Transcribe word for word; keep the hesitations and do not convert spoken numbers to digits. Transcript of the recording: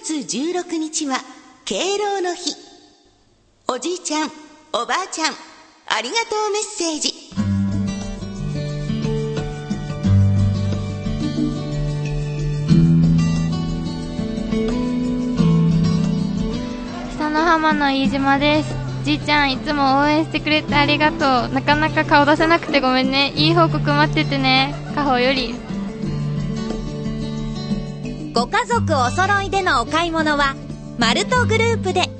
つじゅうろくにちは敬老の日。おじいちゃん、おばあちゃん、ありがとうメッセージ。 北の浜の飯島です。じいちゃん、いつも応援してくれてありがとう。なかなか顔出せなくてごめんね。いい報告待っててね。かほより。 ご家族お揃いでのお買い物はマルトグループで。